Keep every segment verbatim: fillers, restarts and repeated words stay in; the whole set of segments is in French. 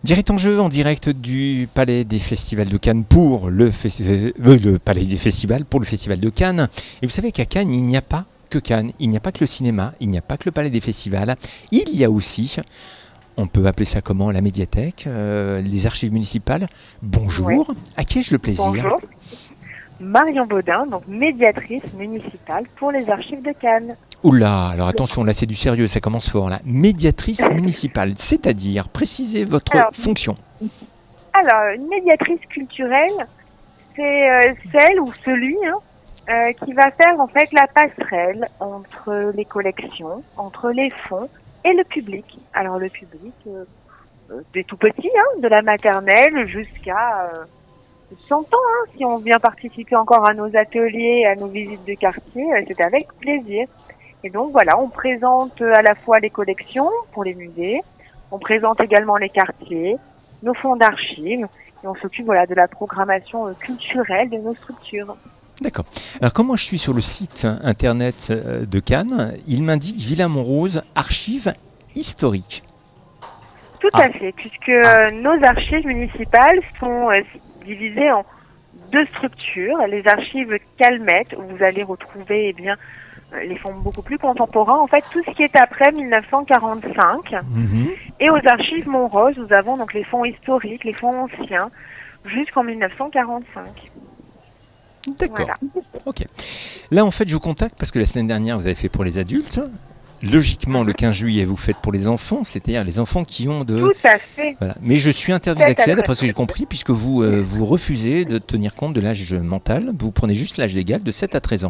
Direct en jeu en direct du Palais des Festivals de Cannes pour le, festi- euh, le Palais des Festivals pour le Festival de Cannes. Et vous savez qu'à Cannes, il n'y a pas que Cannes, il n'y a pas que le cinéma, il n'y a pas que le Palais des Festivals. Il y a aussi, on peut appeler ça comment, la médiathèque, euh, les archives municipales. Bonjour, Ouais. à qui ai-je le plaisir? Bonjour. Marion Baudin, donc médiatrice municipale pour les archives de Cannes. Oula, alors attention, là c'est du sérieux, ça commence fort là. Médiatrice municipale, c'est-à-dire, précisez votre Alors, fonction. Alors, une médiatrice culturelle, c'est euh, celle ou celui hein, euh, qui va faire en fait la passerelle entre les collections, entre les fonds et le public. Alors le public, euh, euh, des tout petits, hein, de la maternelle jusqu'à euh, cent ans. Hein, si on vient participer encore à nos ateliers, à nos visites de quartier, euh, c'est avec plaisir. Et donc voilà, on présente à la fois les collections pour les musées, on présente également les quartiers, nos fonds d'archives, et on s'occupe voilà, de la programmation euh, culturelle de nos structures. D'accord. Alors quand moi je suis sur le site internet euh, de Cannes, il m'indique Villa Montrose, archives historiques. Tout Ah. à fait, puisque euh, nos archives municipales sont euh, divisées en deux structures. Les archives Calmette, où vous allez retrouver eh bien, euh, les fonds beaucoup plus contemporains, en fait tout ce qui est après mille neuf cent quarante-cinq. Mhm. Et aux archives Montrose, nous avons donc les fonds historiques, les fonds anciens, jusqu'en mille neuf cent quarante-cinq. D'accord. Voilà. Ok. Là en fait je vous contacte parce que la semaine dernière vous avez fait pour les adultes. Logiquement le quinze juillet vous faites pour les enfants, c'est-à-dire les enfants qui ont de... Tout à fait. Voilà. Mais je suis interdit Faites d'accès, attention. d'après ce que j'ai compris, puisque vous, euh, vous refusez de tenir compte de l'âge mental. Vous prenez juste l'âge légal de sept à treize ans.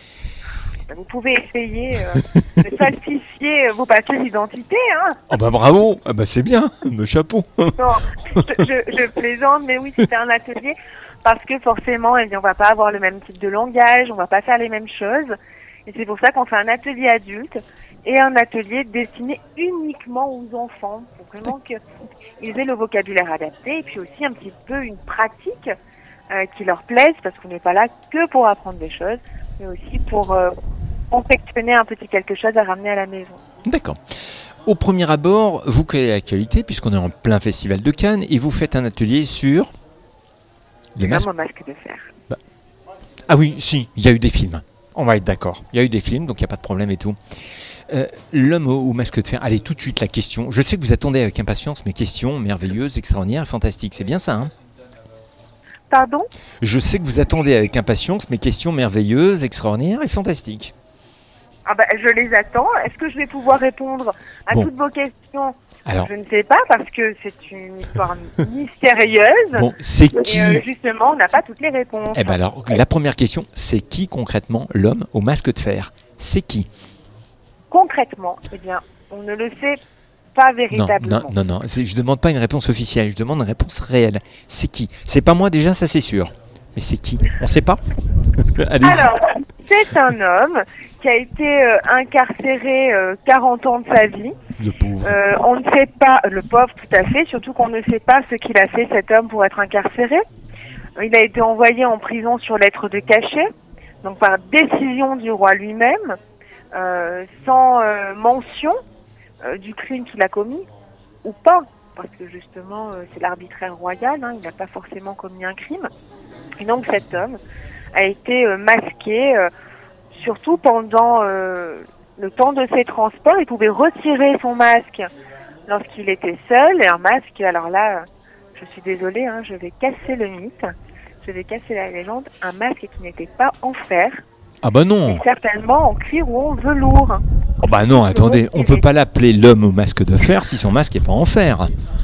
Vous pouvez essayer euh, de falsifier vos papiers d'identité. Hein. Oh bah bravo, ah bah c'est bien, le chapeau. Non, je, je, je plaisante, mais oui, c'était un atelier parce que forcément, eh bien, on va pas avoir le même type de langage, on va pas faire les mêmes choses. Et c'est pour ça qu'on fait un atelier adulte et un atelier destiné uniquement aux enfants, pour vraiment qu'ils aient le vocabulaire adapté et puis aussi un petit peu une pratique euh, qui leur plaise, parce qu'on n'est pas là que pour apprendre des choses, mais aussi pour euh, confectionner un petit quelque chose à ramener à la maison. D'accord. Au premier abord, vous créez l'actualité, puisqu'on est en plein festival de Cannes, et vous faites un atelier sur... les masques. L'homme au masque de fer. Ah oui, si, il y a eu des films. On va être d'accord. Il y a eu des films, donc il n'y a pas de problème et tout. Euh, l'homme au, au masque de fer. Allez, tout de suite la question. Je sais que vous attendez avec impatience mes questions merveilleuses, extraordinaires et fantastiques. C'est bien ça, hein? Pardon? Je sais que vous attendez avec impatience mes questions merveilleuses, extraordinaires et fantastiques. Ah bah, je les attends. Est-ce que je vais pouvoir répondre à Bon. toutes vos questions? Alors, Je ne sais pas, parce que c'est une histoire mystérieuse. bon, c'est qui? Et euh, justement, on n'a pas toutes les réponses. Eh ben alors, la première question, c'est qui concrètement l'homme au masque de fer? C'est qui? Concrètement, eh bien, on ne le sait pas Non, véritablement. non, non, non. c'est- Je demande pas une réponse officielle, je demande une réponse réelle. C'est qui? C'est pas moi déjà, ça c'est sûr. Mais c'est qui? On sait pas? Allez-y. Alors, c'est un homme qui a été euh, incarcéré euh, quarante ans de sa vie. Le pauvre. Euh, on ne sait pas, le pauvre tout à fait, surtout qu'on ne sait pas ce qu'il a fait cet homme pour être incarcéré. Il a été envoyé en prison sur lettre de cachet, donc par décision du roi lui-même, euh, sans euh, mention euh, du crime qu'il a commis, ou pas, parce que justement euh, c'est l'arbitraire royal, hein, il n'a pas forcément commis un crime. Et donc cet homme a été euh, masqué, euh, surtout pendant euh, le temps de ses transports. Il pouvait retirer son masque lorsqu'il était seul, et un masque, alors là, euh, je suis désolée, hein, je vais casser le mythe, je vais casser la légende, un masque qui n'était pas en fer, Ah bah non. mais certainement en cuir ou en velours. Oh bah non, attendez, on peut pas l'appeler l'homme au masque de fer si son masque est pas en fer.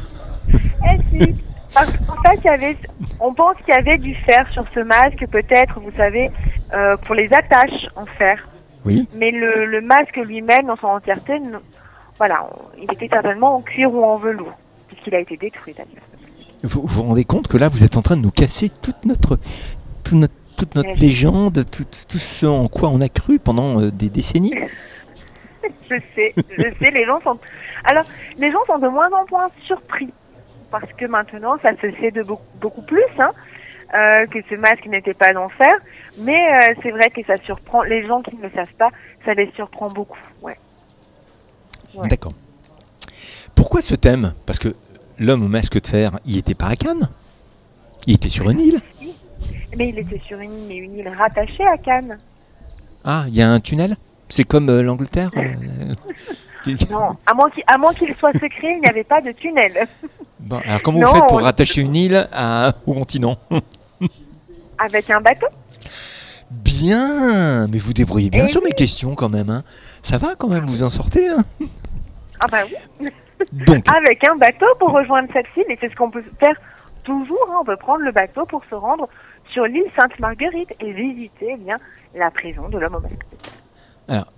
Eh si, parce qu'en fait, il y avait, on pense qu'il y avait du fer sur ce masque, peut-être, vous savez, euh, pour les attaches en fer. Oui. Mais le, le masque lui-même, dans son entièreté, non- voilà, on- il était certainement en cuir ou en velours, puisqu'il a été détruit d'ailleurs. Vous vous rendez compte que là, vous êtes en train de nous casser toute notre, toute notre, toute notre Mais- légende, tout, tout ce en quoi on a cru pendant euh, des décennies. Je sais, je sais, les gens sont... Alors, les gens sont de moins en moins surpris, parce que maintenant, ça se sait de beaucoup, beaucoup plus, hein, euh, que ce masque n'était pas en fer, mais euh, c'est vrai que ça surprend, les gens qui ne le savent pas, ça les surprend beaucoup, ouais. Ouais. D'accord. Pourquoi ce thème? Parce que l'homme au masque de fer, il était pas à Cannes. Il était sur une île. Mais il était sur une île, mais une île rattachée à Cannes. Ah, il y a un tunnel. C'est comme euh, l'Angleterre. euh, Non, à moins qu'il, à moins qu'il soit secret, il n'y avait pas de tunnel. Bon, alors comment Non, vous faites pour on- rattacher une île à, au continent? Avec un bateau. Bien, mais vous débrouillez bien Eh sur oui. mes questions quand même. Hein. Ça va quand même, vous en sortez. Hein. Ah bah oui. Donc, Avec un bateau pour rejoindre cette île, et c'est ce qu'on peut faire toujours. Hein. On peut prendre le bateau pour se rendre sur l'île Sainte-Marguerite et visiter eh bien la prison de l'homme au masque. alors,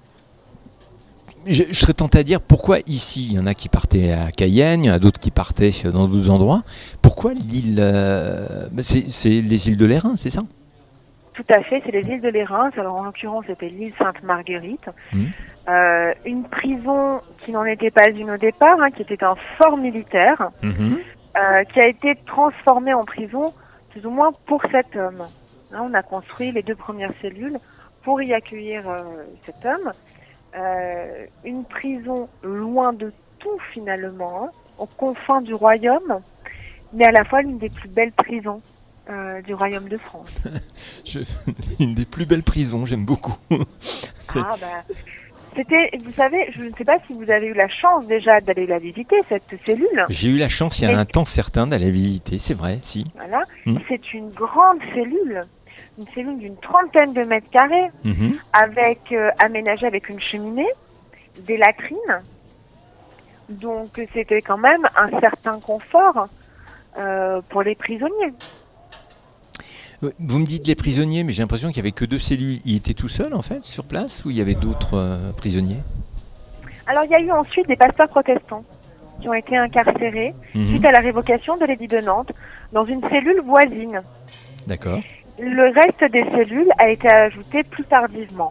je, je serais tenté à dire pourquoi ici, il y en a qui partaient à Cayenne, il y en a d'autres qui partaient dans d'autres endroits. Pourquoi l'île euh, bah, c'est, c'est les îles de l'Airain, c'est ça? Tout à fait, c'est les îles de l'Érins. Alors en l'occurrence, c'était l'île Sainte-Marguerite. Mmh. Euh, une prison qui n'en était pas une au départ, hein, qui était un fort militaire, Mhm. euh, qui a été transformé en prison, plus ou moins pour cet homme. Hein, on a construit les deux premières cellules pour y accueillir euh, cet homme. Euh, une prison loin de tout finalement, hein, aux confins du royaume, mais à la fois l'une des plus belles prisons euh, du royaume de France. Je- Une des plus belles prisons, j'aime beaucoup. C'est- Ah bah, c'était, vous savez, je ne sais pas si vous avez eu la chance déjà d'aller la visiter, cette cellule. J'ai eu la chance, il y a Et- un temps certain, d'aller visiter, c'est vrai, si. Voilà, Mm. c'est une grande cellule, une cellule d'une trentaine de mètres carrés, Mhm. avec euh, aménagée avec une cheminée, des latrines. Donc c'était quand même un certain confort euh, pour les prisonniers. Vous me dites les prisonniers, mais j'ai l'impression qu'il n'y avait que deux cellules. Il était tout seul, en fait, sur place, ou il y avait d'autres euh, prisonniers? Alors il y a eu ensuite des pasteurs protestants qui ont été incarcérés Mhm. suite à la révocation de l'édit de Nantes dans une cellule voisine. D'accord. Le reste des cellules a été ajouté plus tardivement.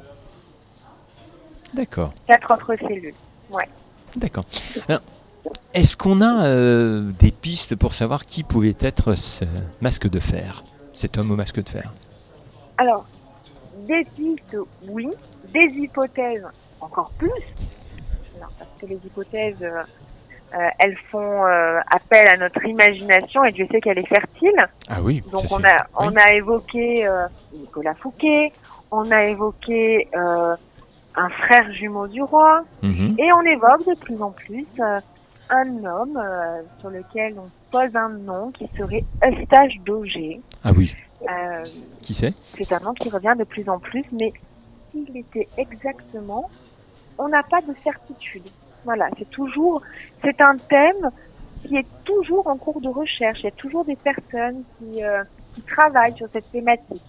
D'accord. Quatre autres cellules. D'accord. Alors, est-ce qu'on a euh, des pistes pour savoir qui pouvait être ce masque de fer, cet homme au masque de fer? Alors, des pistes, oui. Des hypothèses, encore plus. Non, parce que les hypothèses, euh, euh, elles font euh, appel à notre imagination et Dieu sait qu'elle est fertile. Ah oui. Donc ça, on c'est- a, on oui. a évoqué euh, Nicolas Fouquet, on a évoqué euh, un frère jumeau du roi, Mhm. et on évoque de plus en plus euh, un homme euh, sur lequel on pose un nom qui serait Eustache d'Auger. Ah oui. Euh, Qui c'est? c'est un nom qui revient de plus en plus, mais s'il était exactement, on n'a pas de certitude. Voilà, c'est toujours, c'est un thème qui est toujours en cours de recherche. Il y a toujours des personnes qui, euh, qui travaillent sur cette thématique.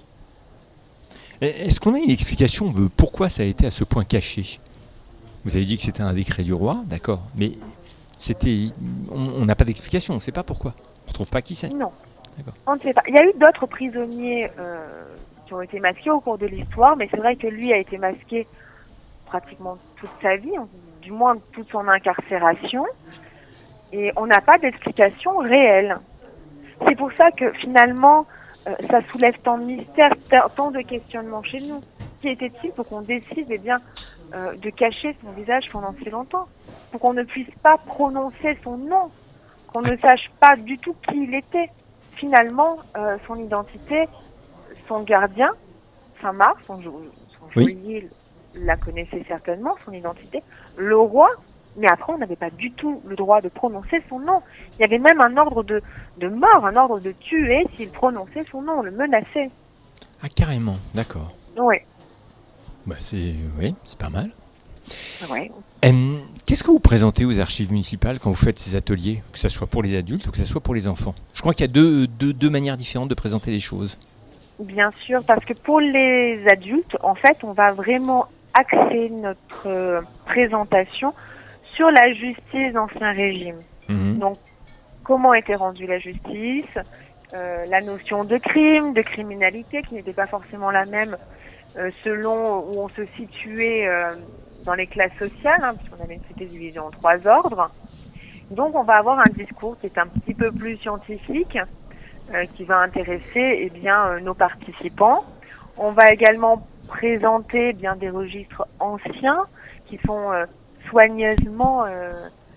Est-ce qu'on a une explication de pourquoi ça a été à ce point caché? Vous avez dit que c'était un décret du roi, d'accord, mais c'était, on on n'a pas d'explication, on ne sait pas pourquoi. On ne trouve pas qui c'est. Non, D'accord. on ne sait pas. Il y a eu d'autres prisonniers euh, qui ont été masqués au cours de l'histoire, mais c'est vrai que lui a été masqué pratiquement toute sa vie, du moins toute son incarcération, et on n'a pas d'explication réelle. C'est pour ça que finalement, euh, ça soulève tant de mystères, tant- tant de questionnements chez nous. Qui était-il pour qu'on décide eh bien, euh, de cacher son visage pendant si longtemps? Pour qu'on ne puisse pas prononcer son nom, qu'on ne sache pas du tout qui il était. Finalement, euh, son identité, son gardien, Saint-Marc, son, jo- son Oui. geôlier la connaissait certainement, son identité, le roi, mais après on n'avait pas du tout le droit de prononcer son nom. Il y avait même un ordre de, de mort, un ordre de tuer s'il prononçait son nom, on le menaçait. Ah carrément, d'accord. Oui, Bah c'est, oui, c'est pas mal. ouais. Hum, Qu'est-ce que vous présentez aux archives municipales quand vous faites ces ateliers, que ce soit pour les adultes ou que ce soit pour les enfants? Je crois qu'il y a deux, deux, deux manières différentes de présenter les choses. Bien sûr, parce que pour les adultes, en fait, on va vraiment axer notre euh, présentation sur la justice d'Ancien Régime. Mhm. Donc, comment était rendue la justice, euh, la notion de crime, de criminalité, qui n'était pas forcément la même euh, selon où on se situait euh, dans les classes sociales, hein, puisqu'on avait une société divisée en trois ordres. Donc, on va avoir un discours qui est un petit peu plus scientifique, euh, qui va intéresser eh bien, euh, nos participants. On va également présenter eh bien des registres anciens qui sont euh, soigneusement euh,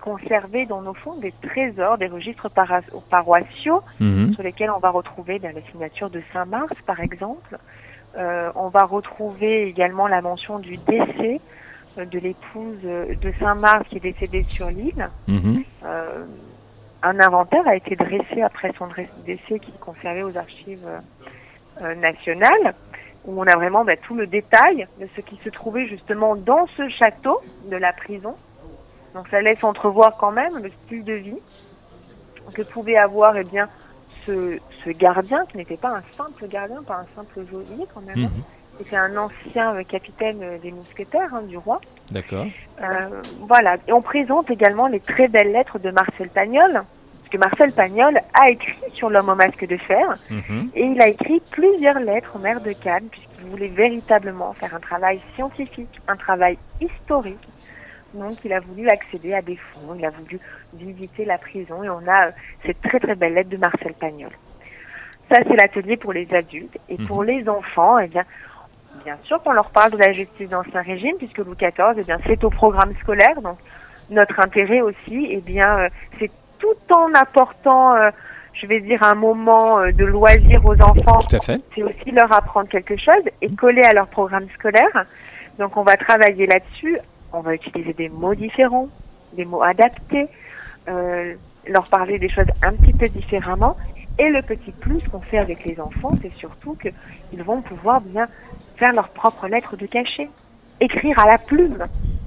conserver dans nos fonds des trésors, des registres para- paroissiaux Mhm. sur lesquels on va retrouver ben, la signature de Saint-Mars, par exemple. Euh, on va retrouver également la mention du décès euh, de l'épouse euh, de Saint-Mars qui est décédée sur l'île. Mhm. Euh, un inventaire a été dressé après son dre- décès qui est conservé aux archives euh, nationales, où on a vraiment ben, tout le détail de ce qui se trouvait justement dans ce château de la prison. Donc ça laisse entrevoir quand même le style de vie que pouvait avoir eh bien, ce, ce gardien, qui n'était pas un simple gardien, pas un simple geôlier quand même. Mhm. C'était un ancien euh, capitaine euh, des mousquetaires hein, du roi. D'accord. Euh, voilà. Et on présente également les très belles lettres de Marcel Pagnol, parce que Marcel Pagnol a écrit sur l'homme au masque de fer, Mhm. et il a écrit plusieurs lettres au maire de Cannes, puisqu'il voulait véritablement faire un travail scientifique, un travail historique. Donc il a voulu accéder à des fonds, il a voulu visiter la prison, et on a euh, cette très très belle lettre de Marcel Pagnol. Ça c'est l'atelier pour les adultes, et Mhm. pour les enfants, eh bien, bien sûr qu'on leur parle de la justice d'Ancien Régime, puisque Louis quatorze, eh bien, c'est au programme scolaire. Donc, notre intérêt aussi, eh bien, euh, c'est tout en apportant, euh, je vais dire, un moment euh, de loisir aux enfants. Tout à fait. C'est aussi leur apprendre quelque chose et coller à leur programme scolaire. Donc, on va travailler là-dessus. On va utiliser des mots différents, des mots adaptés, euh, leur parler des choses un petit peu différemment. Et le petit plus qu'on fait avec les enfants, c'est surtout qu'ils vont pouvoir bien faire leurs propres lettres de cachet, écrire à la plume,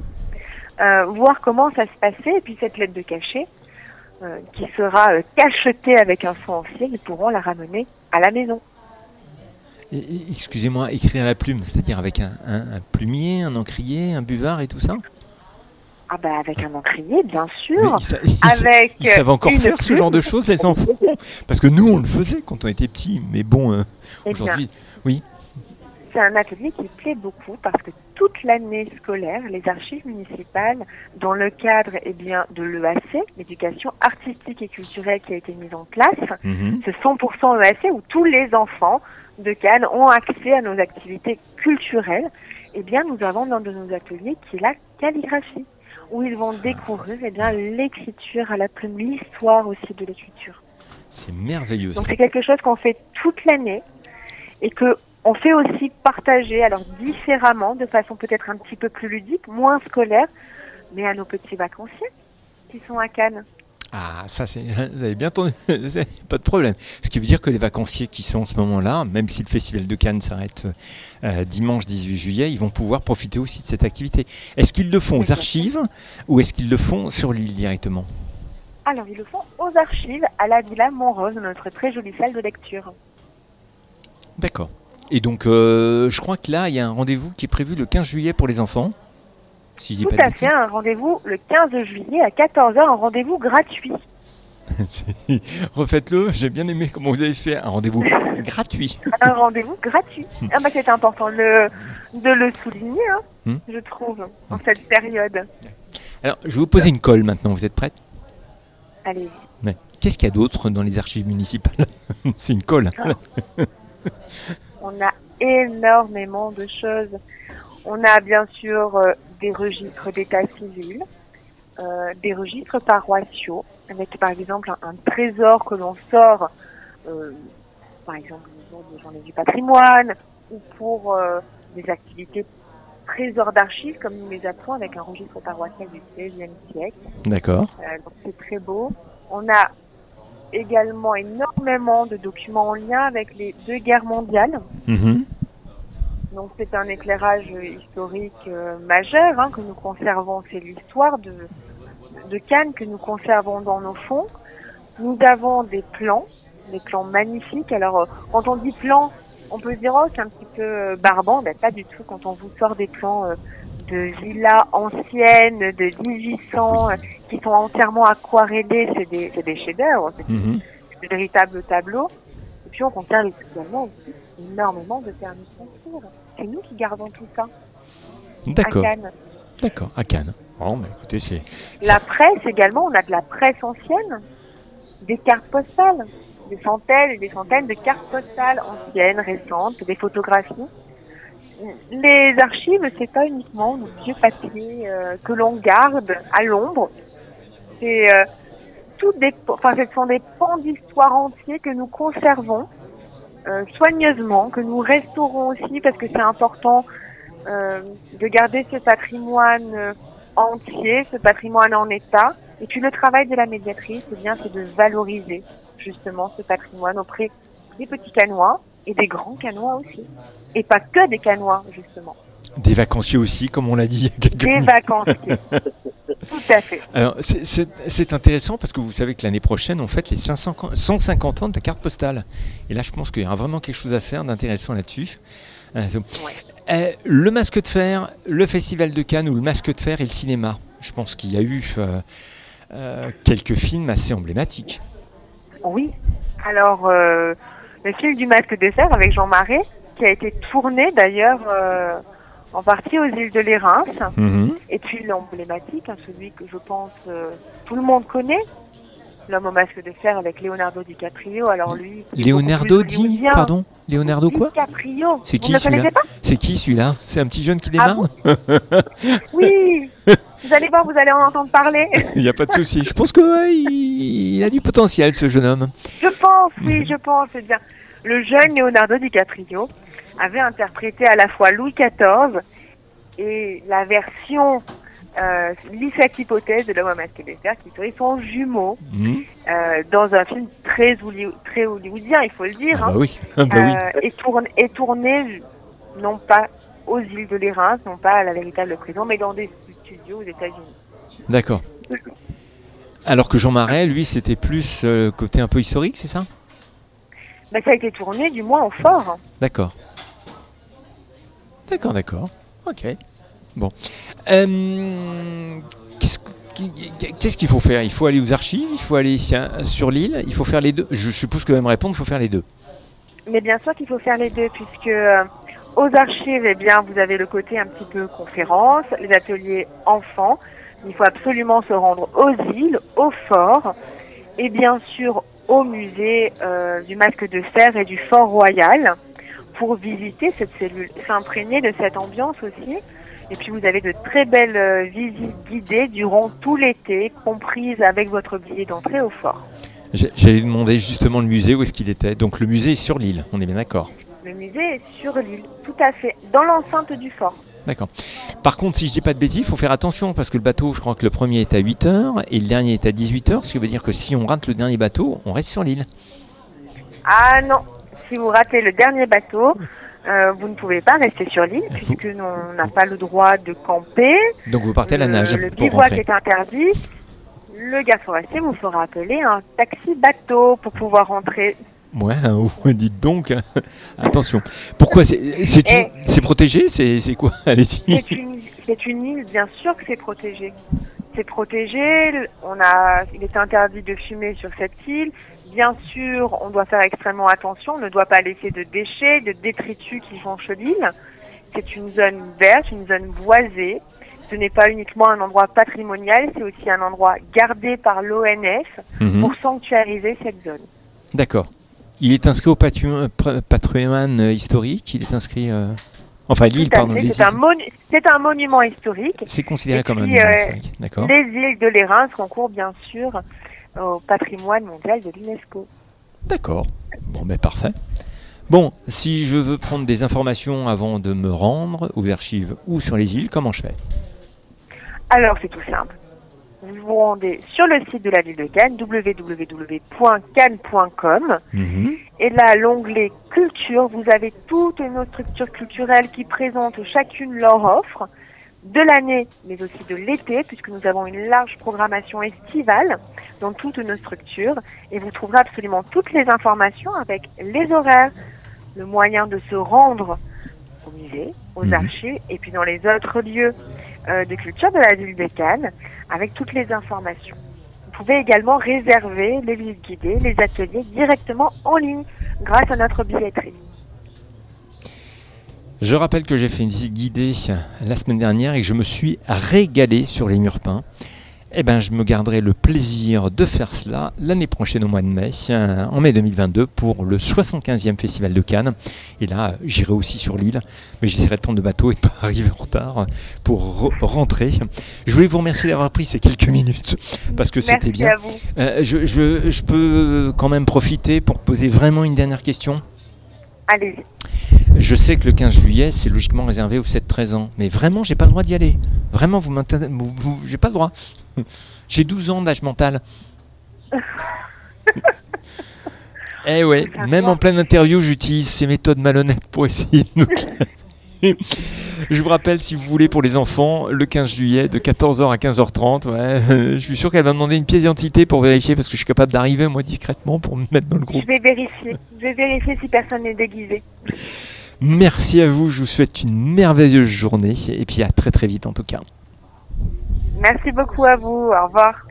euh, voir comment ça se passait, et puis cette lettre de cachet, euh, qui sera euh, cachetée avec un fond ancien, ils pourront la ramener à la maison. Et- et- excusez-moi, écrire à la plume, c'est-à-dire avec un, un- un plumier, un encrier, un buvard et tout ça? Ah ben avec un encrier, bien Mais sûr, ils, sa- ils sa- avec ils savent encore une faire ce plume. genre de choses, les enfants? Parce que nous, on le faisait quand on était petits, mais bon, euh, Eh bien, aujourd'hui, oui. c'est un atelier qui plaît beaucoup parce que toute l'année scolaire, les archives municipales, dans le cadre eh bien, de l'E A C, l'éducation artistique et culturelle qui a été mise en place, Mhm. c'est cent pour cent E A C où tous les enfants de Cannes ont accès à nos activités culturelles. Eh bien, nous avons l'un de nos ateliers qui est la calligraphie, où ils vont découvrir eh bien, l'écriture à la plume, l'histoire aussi de l'écriture. C'est merveilleux Donc ça. c'est quelque chose qu'on fait toute l'année et que on fait aussi partager, alors différemment, de façon peut-être un petit peu plus ludique, moins scolaire, mais à nos petits vacanciers qui sont à Cannes. Ah, ça, c'est, vous avez bien entendu, c'est pas de problème. Ce qui veut dire que les vacanciers qui sont en ce moment-là, même si le Festival de Cannes s'arrête euh, dimanche dix-huit juillet, ils vont pouvoir profiter aussi de cette activité. Est-ce qu'ils le font aux archives ou est-ce qu'ils le font sur l'île directement? Alors ils le font aux archives, à la Villa Montrose, notre très jolie salle de lecture. D'accord. Et donc, euh, je crois que là, il y a un rendez-vous qui est prévu le quinze juillet pour les enfants. Si je dis Tout pas de à fait, bêtises. un rendez-vous le quinze juillet à quatorze heures, un rendez-vous gratuit. C'est- Refaites-le, j'ai bien aimé comment vous avez fait un rendez-vous gratuit. Un rendez-vous gratuit. Ah bah c'est important de le, de le souligner, hein, Hmm. je trouve, en cette période. Alors, je vais vous poser une colle maintenant, vous êtes prête? Allez, Ouais. Qu'est-ce qu'il y a d'autre dans les archives municipales? C'est une colle. on a énormément de choses. On a bien sûr euh, des registres d'état civil, euh, des registres paroissiaux, avec par exemple un, un trésor que l'on sort, euh, par exemple au niveau des journées du patrimoine, ou pour euh, des activités trésors d'archives, comme nous les appelons, avec un registre paroissial du seizième siècle. D'accord. Euh, donc c'est très beau. On a également énormément de documents en lien avec les deux guerres mondiales. Mhm. Donc c'est un éclairage historique euh, majeur hein, que nous conservons. C'est l'histoire de, de Cannes que nous conservons dans nos fonds. Nous avons des plans, des plans magnifiques. Alors euh, quand on dit plan, on peut se dire oh c'est un petit peu euh, barbant. Ben pas du tout. Quand on vous sort des plans euh, de villas anciennes de dix-huit cents euh, qui sont entièrement aquarellés, c'est des, c'est des chefs-d'œuvre, c'est Mhm. des véritables tableaux. Et puis on conserve également aussi énormément de permis de construire. C'est nous qui gardons tout ça D'accord. à Cannes. D'accord. À Cannes. Bon, bah, écoutez, c'est. La presse également, on a de la presse ancienne, des cartes postales, des centaines et des centaines de cartes postales anciennes, récentes, des photographies. Les archives, c'est pas uniquement le vieux papier euh, que l'on garde à l'ombre. c'est euh, tout des, enfin, ce sont des pans d'histoire entiers que nous conservons euh, soigneusement, que nous restaurons aussi parce que c'est important euh, de garder ce patrimoine euh, entier, ce patrimoine en état. Et puis le travail de la médiatrice, eh bien, c'est de valoriser justement ce patrimoine auprès des petits Cannois et des grands Cannois aussi. Et pas que des Cannois, justement. Des vacanciers aussi, comme on l'a dit. Des vacanciers. Tout à fait. Alors, c'est, c'est, c'est intéressant parce que vous savez que l'année prochaine, on fête les cinq cents, cent cinquante ans de la carte postale. Et là, je pense qu'il y aura vraiment quelque chose à faire d'intéressant là-dessus. Euh, Ouais. euh, le Masque de Fer, le Festival de Cannes ou le Masque de Fer et le cinéma. Je pense qu'il y a eu euh, euh, quelques films assez emblématiques. Oui. Alors, euh, le film du Masque de Fer avec Jean Marais, qui a été tourné d'ailleurs euh, en partie aux îles de Lérins. Mm-hmm. Et puis l'emblématique, hein, celui que je pense euh, tout le monde connaît, L'homme au masque de fer avec Leonardo DiCaprio. Alors lui, Leonardo Di, pardon, Leonardo quoi? DiCaprio. C'est qui Vous ne le celui-là? connaissez pas? C'est qui celui-là? C'est un petit jeune qui démarre? Ah, oui. Vous allez voir, vous allez en entendre parler. Il n'y a pas de souci. Je pense qu'il ouais, il a du potentiel, ce jeune homme. Je pense, oui, je pense. C'est bien. Le jeune Leonardo DiCaprio avait interprété à la fois Louis quatorze et la version euh, Licette Hypothèse de L'homme au masque de fer, qui serait son jumeau, Mmh. euh, dans un film très, holly- très hollywoodien, il faut le dire. Ah hein. bah oui. Ah bah oui. Euh, et, tourne, et tourné non pas aux îles de Lérins, non pas à la véritable prison, mais dans des studios aux États-Unis. D'accord. Alors que Jean Marais, lui, c'était plus euh, côté un peu historique, c'est ça? Ben, ça a été tourné du moins au fort. D'accord. D'accord, d'accord. Ok. Bon. Euh, qu'est-ce, que- qu'est-ce qu'il faut faire? Il faut aller aux archives, il faut aller sur l'île, il faut faire les deux. Je suppose que vous allez me répondre, il faut faire les deux. Mais bien sûr qu'il faut faire les deux, puisque euh, aux archives, eh bien, vous avez le côté un petit peu conférence, les ateliers enfants. Il faut absolument se rendre aux îles, au fort, et bien sûr au musée euh, du Masque de Fer et du Fort Royal, pour visiter cette cellule, s'imprégner de cette ambiance aussi. Et puis vous avez de très belles euh, visites guidées durant tout l'été, comprises avec votre billet d'entrée au fort. J'ai- J'allais demander justement le musée, où est-ce qu'il était. Donc le musée est sur l'île, on est bien d'accord. Le musée est sur l'île, tout à fait, dans l'enceinte du fort. D'accord. Par contre, si je dis pas de bêtises, il faut faire attention parce que le bateau, je crois que le premier est à huit heures et le dernier est à dix-huit heures, ce qui veut dire que si on rate le dernier bateau, on reste sur l'île. Ah non, si vous ratez le dernier bateau, euh, vous ne pouvez pas rester sur l'île puisque nous, on n'a pas le droit de camper. Donc vous partez à la Le- nage Le pour bivouac rentrer. est interdit. Le garde forestier vous fera appeler un taxi bateau pour pouvoir rentrer. Ouais, hein, ouais, dites donc. Attention. Pourquoi c'est, c'est, une- Eh. c'est protégé? C'est, c'est quoi? Allez-y. C'est une, c'est une île, bien sûr que c'est protégé. C'est protégé. On a, il est interdit de fumer sur cette île. Bien sûr, on doit faire extrêmement attention. On ne doit pas laisser de déchets, de détritus qui jonchent l'île. C'est une zone verte, une zone boisée. Ce n'est pas uniquement un endroit patrimonial, c'est aussi un endroit gardé par l'O N F Mhm. pour sanctuariser cette zone. D'accord. Il est inscrit au patrimoine, patrimoine euh, historique. Il est inscrit. euh, Enfin, l'île, Tout à pardon. fait, Les c'est, un îles, monu- c'est un monument historique. c'est considéré Et comme un puis, monument euh, historique. D'accord. Les îles de Lérins concourent bien sûr au patrimoine mondial de l'UNESCO. D'accord. Bon, ben parfait. Bon, si je veux prendre des informations avant de me rendre aux archives ou sur les îles, comment je fais? Alors c'est tout simple. Vous vous rendez sur le site de la ville de Cannes, w w w point cannes point com, Mhm. et là, à l'onglet Culture, vous avez toutes nos structures culturelles qui présentent chacune leur offre de l'année, mais aussi de l'été, puisque nous avons une large programmation estivale dans toutes nos structures, et vous trouverez absolument toutes les informations avec les horaires, le moyen de se rendre au musée, aux Mhm. archives, et puis dans les autres lieux euh, de culture de la ville de Cannes, avec toutes les informations. Vous pouvez également réserver les visites guidées, les ateliers directement en ligne, grâce à notre billetterie. Je rappelle que j'ai fait une visite guidée la semaine dernière et que je me suis régalé sur les murs peints. eh ben, je me garderai le plaisir de faire cela l'année prochaine au mois de mai, euh, en mai deux mille vingt-deux, pour le soixante-quinzième Festival de Cannes. Et là, j'irai aussi sur l'île, mais j'essaierai de prendre le bateau et de ne pas arriver en retard pour re- rentrer. Je voulais vous remercier d'avoir pris ces quelques minutes, parce que c'était Merci bien. à vous. Euh, je, je, je peux quand même profiter pour poser vraiment une dernière question. Allez-y. Je sais que le quinze juillet, c'est logiquement réservé aux sept treize ans, mais vraiment, j'ai pas le droit d'y aller. Vraiment, vous m'intéressez, vous, vous, j'ai pas le droit. J'ai douze ans d'âge mental. Eh ouais, même en pleine interview, j'utilise ces méthodes malhonnêtes pour essayer de nous classer. Je vous rappelle, si vous voulez, pour les enfants, le quinze juillet, de quatorze heures à quinze heures trente. Ouais, euh, je suis sûr qu'elle va demander une pièce d'identité pour vérifier, parce que je suis capable d'arriver, moi, discrètement, pour me mettre dans le groupe. Je vais vérifier. Je vais vérifier si personne n'est déguisé. Merci à vous, je vous souhaite une merveilleuse journée, et puis à très très vite en tout cas. Merci beaucoup à vous. Au revoir.